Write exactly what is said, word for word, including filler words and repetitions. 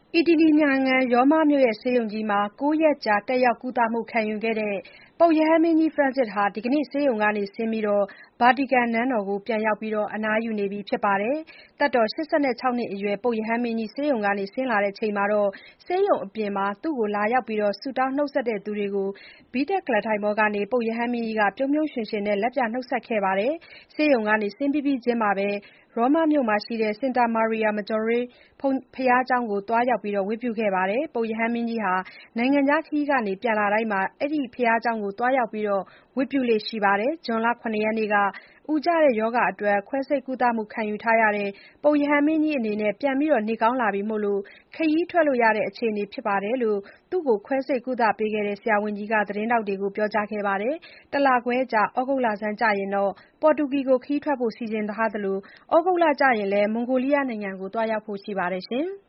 အီတလီနိုင်ငံ ရောမမြို့ဆေးရုံကြီးမှာ ကိုးရက်ကြာ တက်ရောက်ကုသမှုခံယူခဲ့တဲ့ ပုပ်ရဟန်းမင်းကြီး Francis ဟာ ဒီနေ့ ဆေးရုံကဆင်းပြီး ဗာတီကန်နန်းတော်ကို ပြန်ရောက် အနားယူနေပြီဖြစ်ပါတယ်။ သက်တော် ၈၆ နှစ်အရွယ် ပုပ်ရဟန်းမင်းကြီး ဆေးရုံကဆင်းလာချိန်မှာ ဆေးရုံအပြင်မှာ သူ့ကို လာရောက်ဆုတောင်းနှုတ်ဆက်သူတွေကို ဘီးတပ်ကုလားထိုင်ပေါ်ကနေ ပုပ်ရဟန်းမင်းကြီးက ပြုံးပြုံးရွှင်ရွှင်နဲ့ လက်ပြနှုတ်ဆက်ခဲ့ပါတယ်။ ဆေးရုံကဆင်းပြီးပြီးချင်းမှာပဲ ရောမမြို့မှာရှိတဲ့ Santa Maria Maggiore ဘုရားကျောင်းကို သွားရောက်ဝတ်ပြုခဲ့ပါတယ်။ ပုပ်ရဟန်းမင်းကြီးဟာ နိုင်ငံခြားခရီးကနေပြန်လာတိုင်း အဲဒီဘုရားကျောင်းကို သွားရောက်ဝတ်ပြုလေ့ရှိပါတယ်။ ဇွန်လ ၇ ရက်နေ့က အူကျတဲ့ရောဂါအတွက် ခွဲစိတ်ကုသမှုခံယူထားရတဲ့ ပုပ်ရဟန်းမင်းကြီးအနေနဲ့ ပြန်နေကောင်းလာပြီမို့ ခရီးထွက်လို့ရတဲ့အခြေအနေဖြစ်တယ်လို့ သူ့ကို ခွဲစိတ်ကုသပေးခဲ့တဲ့ ဆရာဝန်ကြီးက သတင်းထောက်တွေကို ပြောကြားခဲ့ပါတယ်။ တလခွဲအကြာ သြဂုတ်လဆန်းကျရင် ပေါ်တူဂီကို ခရီးထွက်ဖို့ စီစဉ်ထားသလို သြဂုတ်လကျရင်လည်း မွန်ဂိုလီးယားနိုင်ငံကို သွားရောက်ဖို့ရှိပါတယ်။